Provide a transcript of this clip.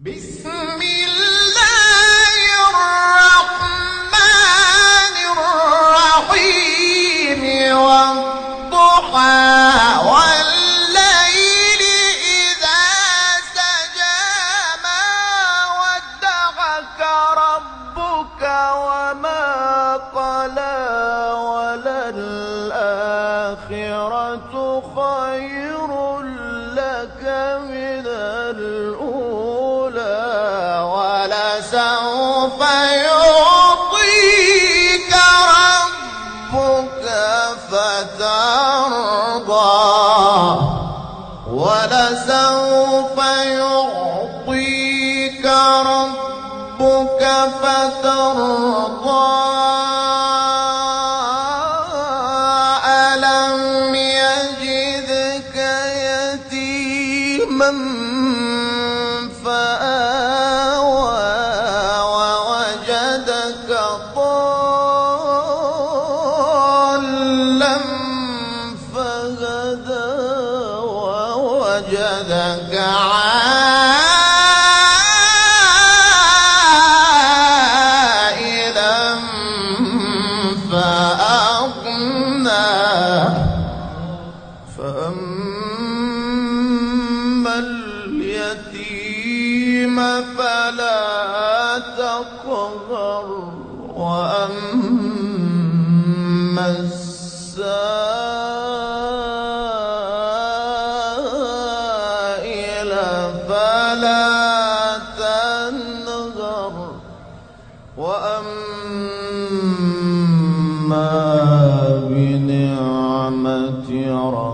بسم الله الرحمن الرحيم والضحى والليل إذا سجى ما ودعك ربك وما قلى وللآخرة خير لك من الأولى ولسوف يعطيك ربك فترضى ولسوف يعطيك ربك فترضى ألم يجدك يتيما فآوى ووجدك ضالا فهدى ووجدك عائلا فأغنى فأما اليتيم فلا تقهر وأما السائل فلا تنهر وأما بنعمة ربك